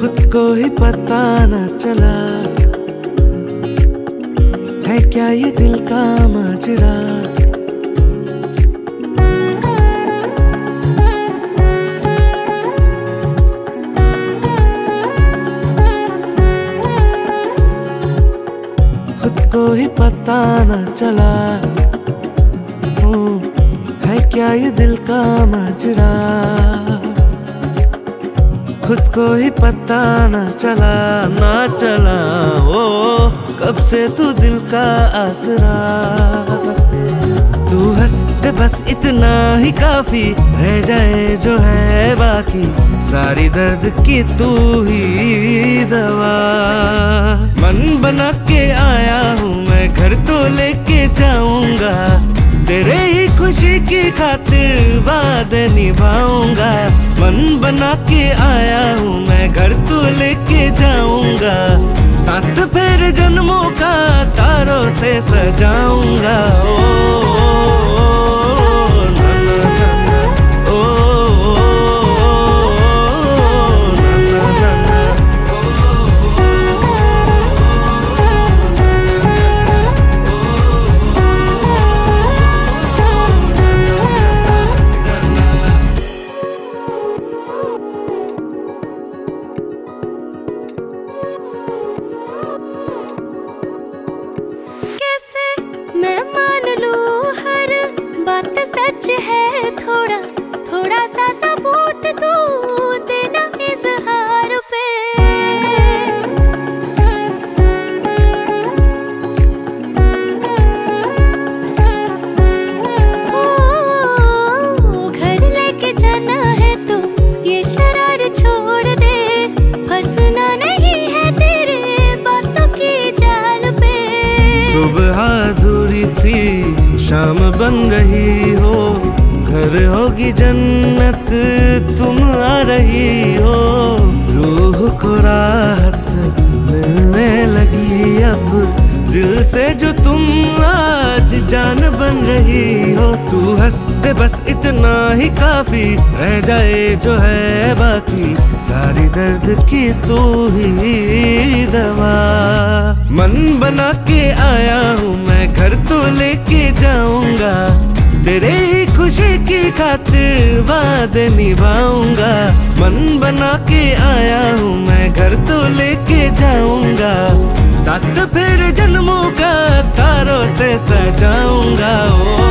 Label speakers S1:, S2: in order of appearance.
S1: खुद को ही पता न चला है क्या ये दिल का माजरा। खुद को ही पता न चला है क्या ये दिल का माजरा। खुद को ही पता न चला ओ कब से तू दिल का आसरा। तू हंस दे बस इतना ही काफी, रह जाए जो है बाकी सारी दर्द की तू ही दवा। मन बना के आया हूँ मैं घर तो लेके जाऊंगा, तेरे ही खुशी की खातिर वादे निभाऊंगा। मन बना के आया हूँ मैं घर तो लेके जाऊंगा, साथ फिर जन्मों का तारों से सजाऊंगा।
S2: मैं मान लूं हर बात सच है, थोड़ा थोड़ा सा सबूत तू देना इज़हार पे। ओ घर लेके जाना है तो ये शरार छोड़ दे, फंसना नहीं है तेरे बातों की जाल पे।
S1: सुबह अधूरी थी शाम बन रही हो, घर होगी जन्नत तुम आ रही हो। रूह को राहत मिलने लगी अब दिल से जो तुम आज जान बन रही हो। तू हंस दे बस इतना ही काफी, रह जाए जो है बाकी सारी दर्द की तू ही दवा। मन बना के आया हूँ मैं घर तो लेके जाऊंगा, तेरे ही खुशी की खातिर वादे निभाऊंगा। मन बना के आया हूँ मैं घर तो लेके जाऊंगा, साथ फिर जन्मों का तारों से सजाऊंगा।